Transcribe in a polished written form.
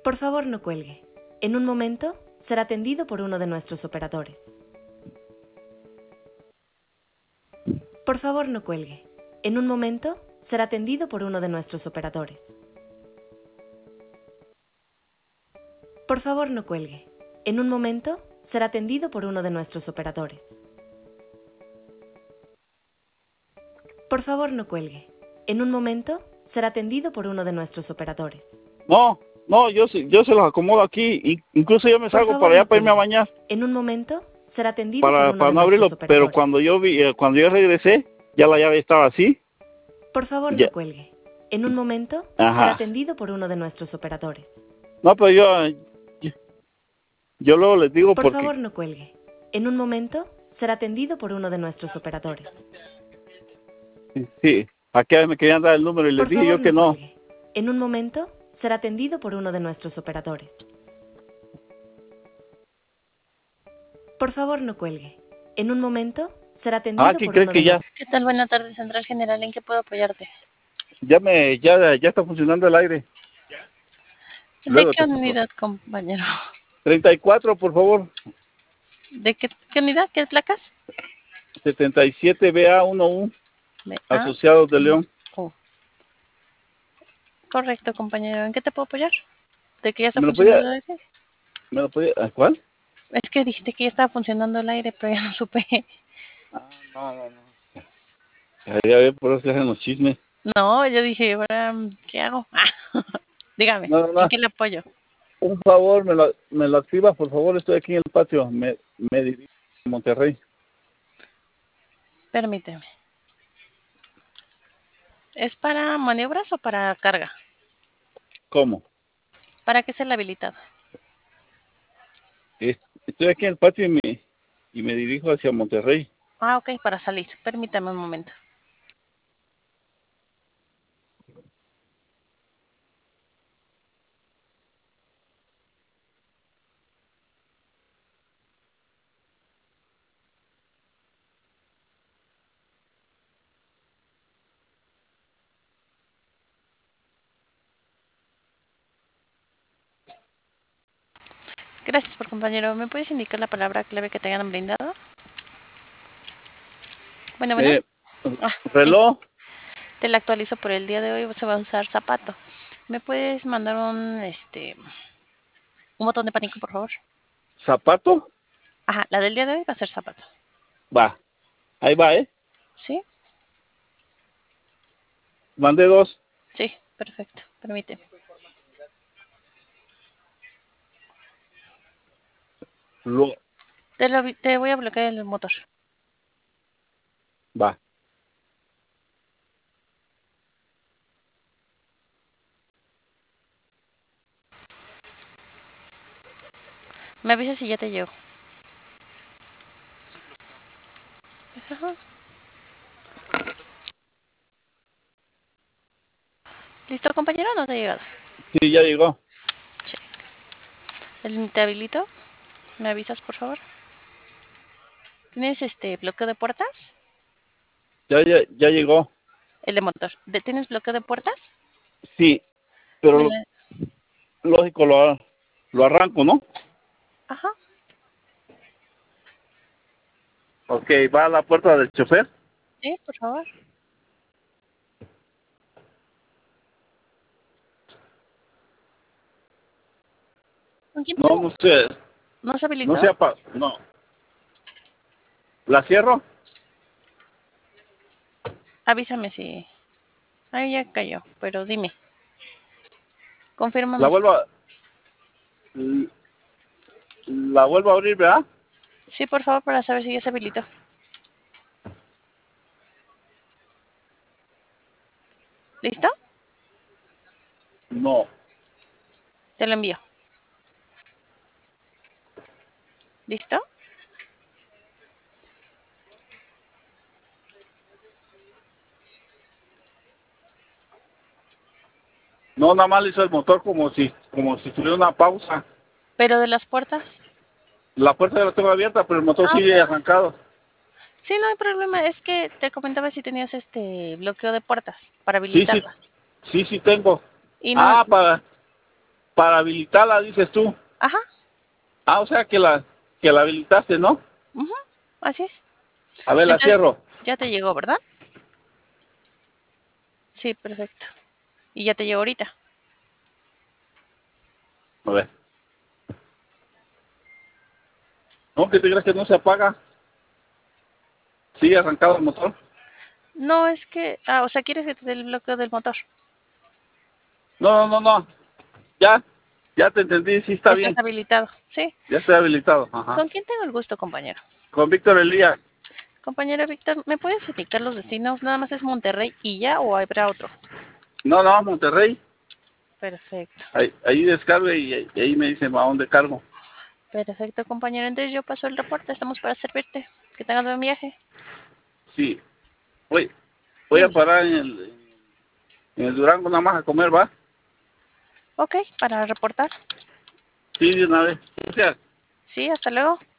Por favor, no cuelgue. En un momento, será atendido por uno de nuestros operadores. Por favor, no cuelgue. En un momento, será atendido por uno de nuestros operadores. Por favor, no cuelgue. En un momento, será atendido por uno de nuestros operadores. Por favor, no cuelgue. En un momento, será atendido por uno de nuestros operadores. No, yo se los acomodo aquí. Incluso yo me Por salgo favor, para allá no para irme a cuelgue. bañar. En un momento, será atendido por uno Para de no nuestros abrirlo, pero operadores. cuando yo regresé, ya la llave estaba así. Por favor, Ya. no cuelgue. En un momento, Ajá. será atendido por uno de nuestros operadores. No, pero yo luego les digo Por porque... favor, no cuelgue. En un momento, será atendido por uno de nuestros operadores. Sí, aquí me querían dar el número y les Por dije favor, yo que no no. cuelgue. En un momento, será atendido por uno de nuestros operadores. Por favor, no cuelgue. En un momento, será atendido ¿Qué por crees uno que de ya? nuestros... ¿Qué tal? Buenas tardes, Central General. ¿En qué puedo apoyarte? Ya está funcionando el aire. ¿De Luego qué te explico. unidad, compañero? 34, por favor. ¿De qué unidad? ¿Qué placas? 77BA11, De Asociados de León. Correcto, compañero. ¿En qué te puedo apoyar? ¿De que ya está ¿Me lo funcionando podía? el aire? ¿Me lo podía? ¿Cuál? Es que dijiste que ya estaba funcionando el aire, pero ya no supe. No. Ya ve, por eso se hacen los chismes. No, yo dije, ahora, ¿qué hago? Dígame, No. ¿en qué le apoyo? Un favor, me lo activa, por favor. Estoy aquí en el patio. Me dirijo a Monterrey. Permíteme. ¿Es para maniobras o para carga? ¿Cómo? ¿Para qué es el habilitado? Estoy aquí en el patio y me dirijo hacia Monterrey. Ok, para salir. Permítame un momento. Gracias por compañero. ¿Me puedes indicar la palabra clave que te hayan brindado? Bueno. Sí. Reloj. Te la actualizo por el día de hoy. Se va a usar zapato. ¿Me puedes mandar un botón de pánico, por favor? ¿Zapato? Ajá, la del día de hoy va a ser zapato. Va. Ahí va, ¿eh? ¿Sí? Mandé 2. Sí, perfecto. Permíteme. Te voy a bloquear el motor. Va. Me avisas si ya te llego. Ajá. ¿Listo, compañero? ¿No te ha llegado? Sí, ya llegó. ¿Te habilito? ¿Me avisas, por favor? ¿Tienes bloqueo de puertas? Ya llegó. El de motor. ¿Tienes bloqueo de puertas? Sí, pero lógico lo arranco, ¿no? Ajá. Ok, va a la puerta del chofer. Sí, por favor. ¿Con quién? No sé. ¿No se habilitó? No sé, no. ¿La cierro? Avísame si... Ahí ya cayó, pero dime. La Confírmame. la vuelvo a abrir, ¿verdad? Sí, por favor, para saber si ya se habilitó. ¿Listo? No. Te lo envío. ¿Listo? No, nada más le hizo el motor como si tuviera una pausa. ¿Pero de las puertas? La puerta ya la tengo abierta, pero el motor sigue arrancado. Sí, no hay problema. Es que te comentaba si tenías bloqueo de puertas para habilitarlas. Sí tengo. Y no... para habilitarla, dices tú. Ajá. Ah, o sea que la habilitaste, ¿no? Ujú, así es. A ver, la Entonces, cierro. ya te llegó, ¿verdad? Sí, perfecto. Y ya te llegó ahorita. A ver. No, ¿qué te crees que no se apaga? Sigue arrancado el motor. No, es que... Ah, o sea, ¿quieres que te dé el bloqueo del motor? No. Ya te entendí, sí está Ya estás bien. habilitado. Sí. Ya estoy habilitado. Ajá. ¿Con quién tengo el gusto, compañero? Con Víctor Elías. Compañero Víctor, ¿me puedes indicar los destinos? ¿Nada más es Monterrey y ya o habrá otro? No, Monterrey. Perfecto. Ahí descargo y ahí me dicen a dónde cargo. Perfecto, compañero. Entonces yo paso el reporte. Estamos para servirte. Que tengas buen viaje. Sí. Voy a Dime. parar en el Durango nada más a comer, ¿va? Ok, para reportar. Sí, de una vez. Gracias. Sí, hasta luego.